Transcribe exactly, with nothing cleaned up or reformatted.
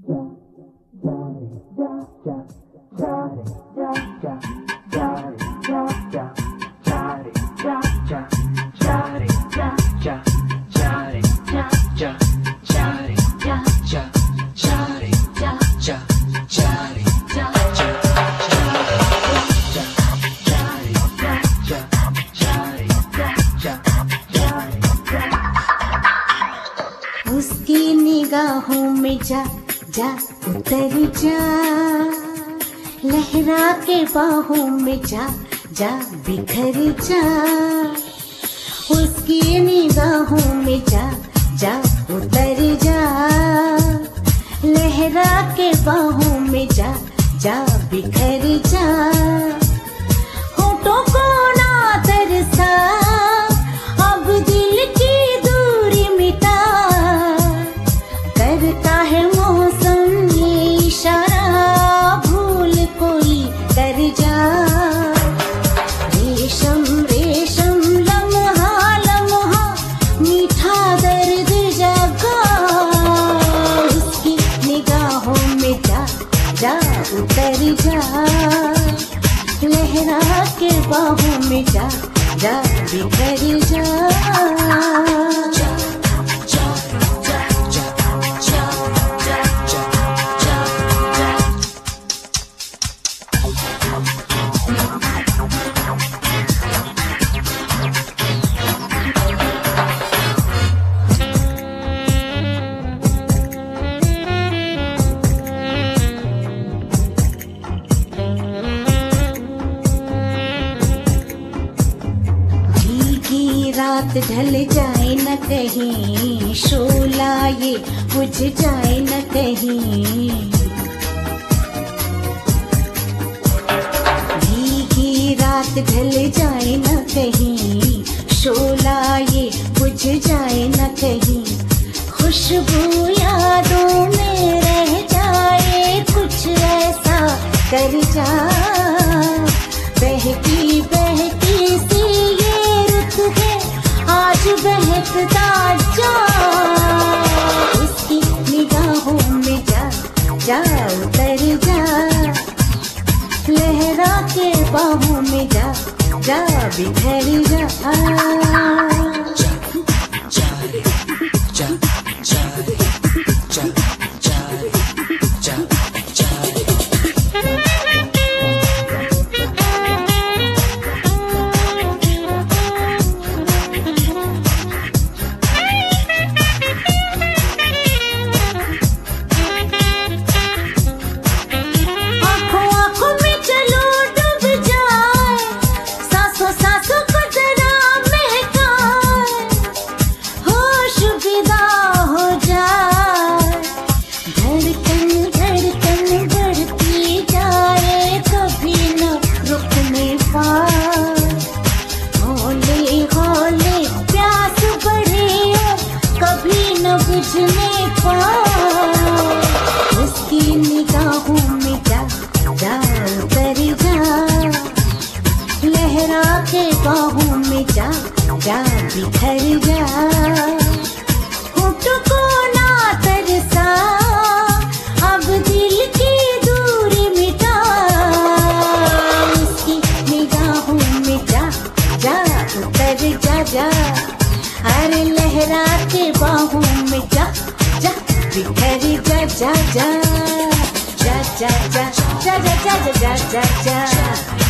उसकी निगाहों में जा जा उतर जा, लहरा के बाहों में जा जा बिखर जा। उसकी निगाहों में जा जा उतर जा, लहरा के बाहों में जा जा बिखर जा। होठों को ना तरसा, अब दिल की दूरी मिटा, करता है मौसम ये इशारा, भूल कोई कर जा। रेशम रेशम लम्हा लम्हा मीठा दर्द जगा, उसकी निगाहों में जा जा उतर जा, लहरा के बाहों में जा जा बिखर जा। रात ढल जाए न कहीं, शोला ये बुझ जाए न कहीं। भीगी रात ढल जाए न कहीं, शोला ये बुझ जाए न कहीं। खुशबू यादों में रह जाए, कुछ ऐसा कर जा। बहकी बहकी सी ये रुत है, आज बहकता जा। उसकी निगाहों में जा जा उतर जा, लहरा के बाहों में जा जा बिखर जा। उसकी निगाहों में जा जा उतर जा, लहरा के बाहों में जा जा बिखर जा। होठों को ना तरसा, अब दिल की दूरी मिटा, उसकी निगाहों में जा जा उतर जा जा। अरे लहरा के बाहों में जा जा बिखर जा जा जा जा जा जा जा जा जा जा जा जा।